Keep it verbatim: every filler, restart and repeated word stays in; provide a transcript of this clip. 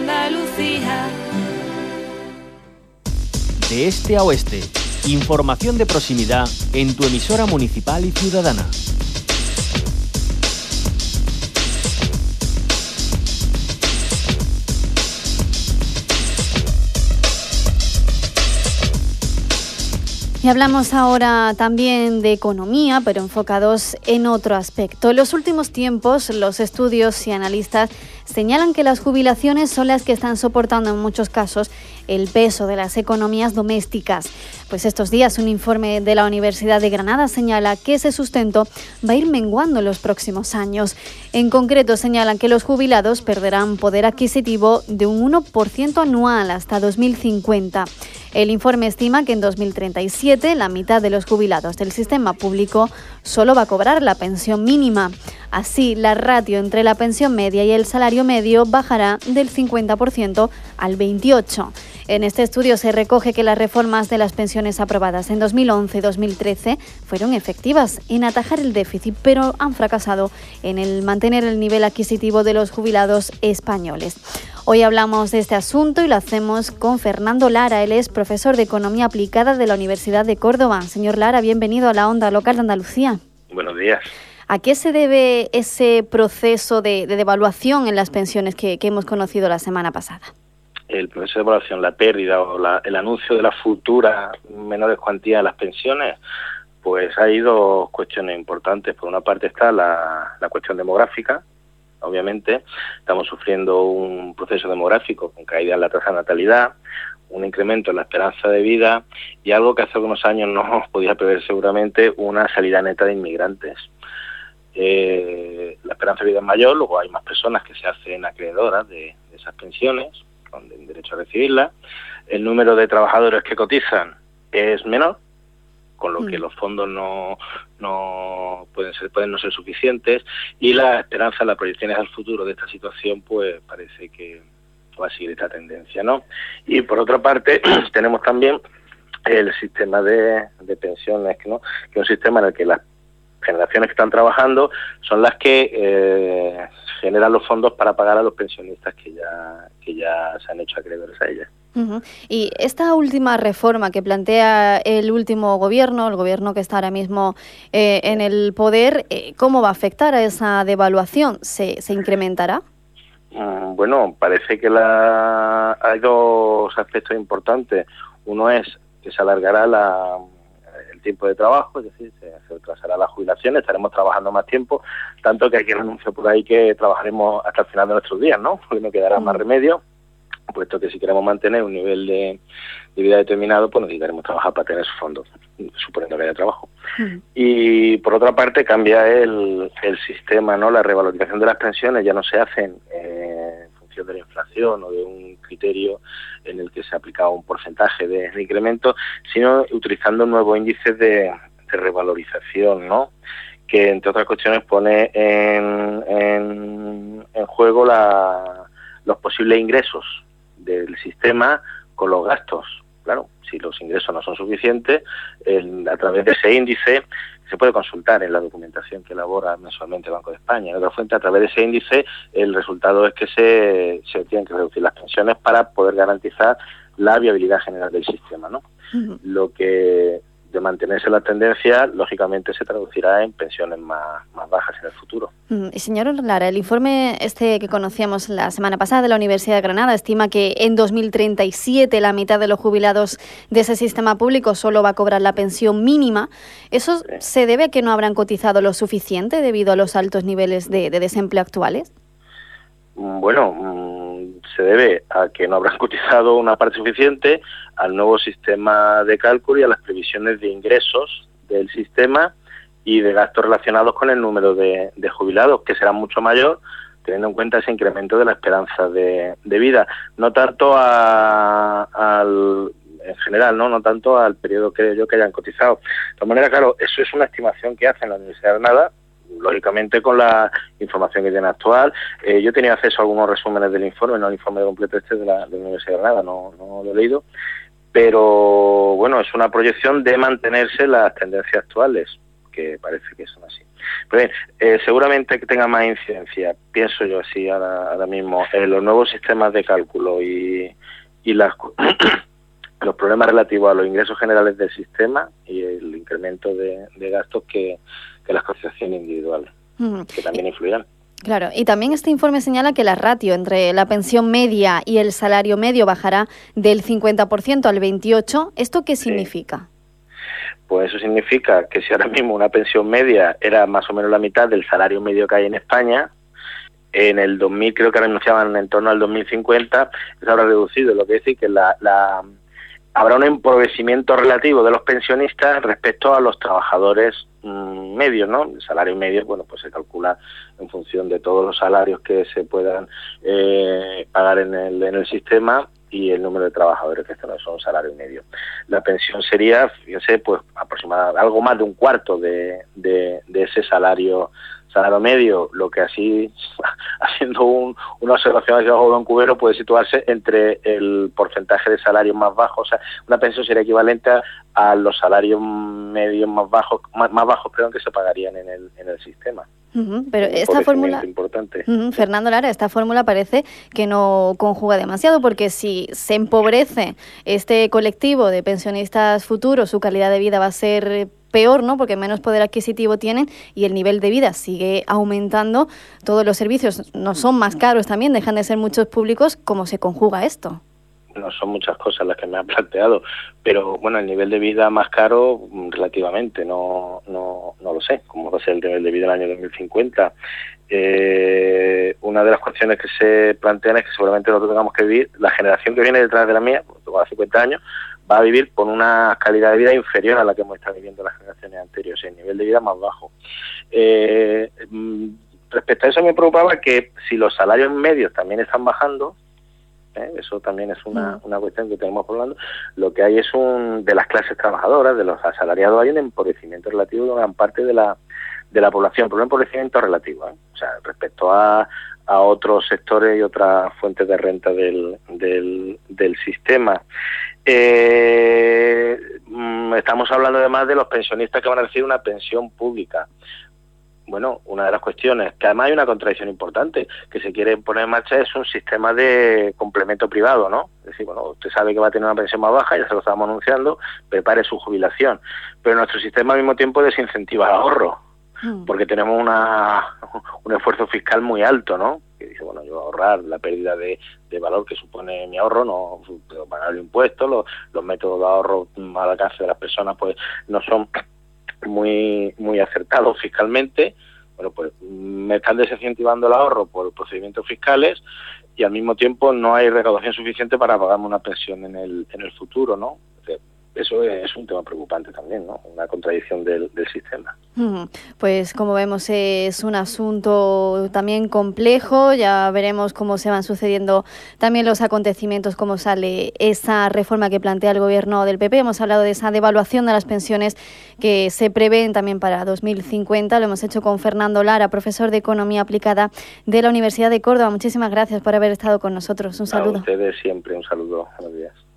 Andalucía. De este a oeste, información de proximidad en tu emisora municipal y ciudadana. Y hablamos ahora también de economía, pero enfocados en otro aspecto. En los últimos tiempos, los estudios y analistas señalan que las jubilaciones son las que están soportando en muchos casos el peso de las economías domésticas. Pues estos días un informe de la Universidad de Granada señala que ese sustento va a ir menguando en los próximos años. En concreto señalan que los jubilados perderán poder adquisitivo de un uno por ciento anual hasta dos mil cincuenta. El informe estima que en dos mil treinta y siete la mitad de los jubilados del sistema público solo va a cobrar la pensión mínima. Así, la ratio entre la pensión media y el salario medio bajará del cincuenta por ciento al veintiocho por ciento. En este estudio se recoge que las reformas de las pensiones aprobadas en dos mil once y dos mil trece fueron efectivas en atajar el déficit, pero han fracasado en el mantener el nivel adquisitivo de los jubilados españoles. Hoy hablamos de este asunto y lo hacemos con Fernando Lara. Él es profesor de Economía Aplicada de la Universidad de Córdoba. Señor Lara, bienvenido a la Onda Local de Andalucía. Buenos días. ¿A qué se debe ese proceso de, de devaluación en las pensiones que, que hemos conocido la semana pasada? El proceso de devaluación, la pérdida o la, el anuncio de la futura menores cuantías de las pensiones, pues hay dos cuestiones importantes. Por una parte está la, la cuestión demográfica. Obviamente estamos sufriendo un proceso demográfico con caída en la tasa de natalidad, un incremento en la esperanza de vida y algo que hace algunos años no podía prever seguramente, una salida neta de inmigrantes. Eh, la esperanza de vida es mayor, luego hay más personas que se hacen acreedoras de, de esas pensiones, con derecho a recibirlas. El número de trabajadores que cotizan es menor, con lo que los fondos no no pueden ser pueden no ser suficientes, y la esperanza, las proyecciones al futuro de esta situación, pues parece que va a seguir esta tendencia, ¿no? Y por otra parte tenemos también el sistema de, de pensiones, ¿no? Que es un sistema en el que las generaciones que están trabajando son las que eh, generan los fondos para pagar a los pensionistas que ya que ya se han hecho acreedores a ellas. Uh-huh. Y esta última reforma que plantea el último gobierno, el gobierno que está ahora mismo eh, en el poder, eh, ¿cómo va a afectar a esa devaluación? ¿Se, se incrementará? Mm, bueno, parece que la... hay dos aspectos importantes. Uno es que se alargará la... el tiempo de trabajo, es decir, se, se retrasará la jubilación, estaremos trabajando más tiempo, tanto que hay quien anuncia por ahí que trabajaremos hasta el final de nuestros días, ¿no? Porque no quedará mm. más remedio, puesto que si queremos mantener un nivel de, de vida determinado, pues necesitaremos trabajar para tener esos fondos, suponiendo que haya trabajo. Mm. Y por otra parte cambia el, el sistema, ¿no? La revalorización de las pensiones ya no se hacen eh, en función de la inflación o de un criterio en el que se aplicaba un porcentaje de, de incremento, sino utilizando nuevos índices de, de revalorización, ¿no? Que entre otras cuestiones pone en, en, en juego la, los posibles ingresos del sistema con los gastos. Claro, si los ingresos no son suficientes, el, a través de ese índice se puede consultar en la documentación que elabora mensualmente el Banco de España. En otra fuente, a través de ese índice, el resultado es que se, se tienen que reducir las pensiones para poder garantizar la viabilidad general del sistema, ¿no? Uh-huh. Lo que, de mantenerse la tendencia, lógicamente se traducirá en pensiones más, más bajas en el futuro. Mm, y señor Lara, el informe este que conocíamos la semana pasada de la Universidad de Granada estima que en dos mil treinta y siete la mitad de los jubilados de ese sistema público solo va a cobrar la pensión mínima. ¿Eso sí. se debe a que no habrán cotizado lo suficiente debido a los altos niveles de, de desempleo actuales? Bueno, se debe a que no habrán cotizado una parte suficiente, al nuevo sistema de cálculo y a las previsiones de ingresos del sistema y de gastos relacionados con el número de, de jubilados, que será mucho mayor, teniendo en cuenta ese incremento de la esperanza de, de vida. No tanto a, al... en general, no no tanto al periodo que yo que hayan cotizado. De todas maneras, claro, eso es una estimación que hace la Universidad de Granada, lógicamente con la información que tiene actual. Eh, yo he tenido acceso a algunos resúmenes del informe, no el informe completo este de la, de la Universidad de Granada, no, no lo he leído, pero bueno, es una proyección de mantenerse las tendencias actuales, que parece que son así. Pero bien, eh, seguramente que tenga más incidencia, pienso yo así ahora, ahora mismo, en los nuevos sistemas de cálculo y, y las, los problemas relativos a los ingresos generales del sistema y el incremento de, de gastos que, que las cotizaciones individuales, mm. que también influirán. Claro, y también este informe señala que la ratio entre la pensión media y el salario medio bajará del cincuenta por ciento al veintiocho por ciento. ¿Esto qué significa? Sí. Pues eso significa que si ahora mismo una pensión media era más o menos la mitad del salario medio que hay en España, en el dos mil creo que anunciaban en torno al dos mil cincuenta, se habrá reducido, lo que decir que la, la habrá un empobrecimiento relativo de los pensionistas respecto a los trabajadores mmm, medios, ¿no? El salario medio, bueno, pues se calcula en función de todos los salarios que se puedan eh, pagar en el, en el sistema y el número de trabajadores, que esto no son salario y medio. La pensión sería, fíjense, pues aproximadamente algo más de un cuarto de, de, de ese salario salario medio, lo que así, haciendo un, una observación hacia abajo de un cubero, puede situarse entre el porcentaje de salarios más bajos. O sea, una pensión sería equivalente a, a los salarios medios más bajos, más, más bajos, perdón, que se pagarían en el, en el sistema. Uh-huh, pero esta fórmula, importante. Uh-huh, Fernando Lara, esta fórmula parece que no conjuga demasiado, porque si se empobrece este colectivo de pensionistas futuros, su calidad de vida va a ser peor, ¿no? Porque menos poder adquisitivo tienen y el nivel de vida sigue aumentando. Todos los servicios no son más caros también, dejan de ser muchos públicos. ¿Cómo se conjuga esto? No son muchas cosas las que me han planteado, pero bueno, el nivel de vida más caro relativamente, no no no lo sé, cómo va a ser el nivel de vida en el año dos mil cincuenta. Eh, una de las cuestiones que se plantean es que seguramente nosotros tengamos que vivir, la generación que viene detrás de la mía, pues tengo cincuenta años, va a vivir con una calidad de vida inferior a la que hemos estado viviendo las generaciones anteriores, el nivel de vida más bajo. Eh, respecto a eso me preocupaba que si los salarios medios también están bajando, ¿eh? Eso también es una, una cuestión que tenemos hablando. Lo que hay es un de las clases trabajadoras, de los asalariados, hay un empobrecimiento relativo de una gran parte de la de la población, pero un empobrecimiento relativo, ¿eh? O sea, respecto a, a otros sectores y otras fuentes de renta del, del, del sistema. Eh, estamos hablando además de los pensionistas que van a recibir una pensión pública. Bueno, una de las cuestiones, que además hay una contradicción importante, que se quiere poner en marcha, es un sistema de complemento privado, ¿no? Es decir, bueno, usted sabe que va a tener una pensión más baja, ya se lo estamos anunciando, prepare su jubilación. Pero nuestro sistema al mismo tiempo desincentiva el ahorro, porque tenemos una un esfuerzo fiscal muy alto, ¿no? Que dice, bueno, yo voy a ahorrar la pérdida de, de valor que supone mi ahorro, no puedo pagar el impuesto, los, los métodos de ahorro al alcance de las personas pues no son muy muy acertados fiscalmente. Bueno, pues me están desincentivando el ahorro por procedimientos fiscales y al mismo tiempo no hay recaudación suficiente para pagarme una pensión en el en el futuro, ¿no? Eso es un tema preocupante también, ¿no? Una contradicción del, del sistema. Pues como vemos es un asunto también complejo, ya veremos cómo se van sucediendo también los acontecimientos, cómo sale esa reforma que plantea el gobierno del P P. Hemos hablado de esa devaluación de las pensiones que se prevén también para dos mil cincuenta, lo hemos hecho con Fernando Lara, profesor de Economía Aplicada de la Universidad de Córdoba. Muchísimas gracias por haber estado con nosotros, un saludo. A ustedes siempre, un saludo, buenos días.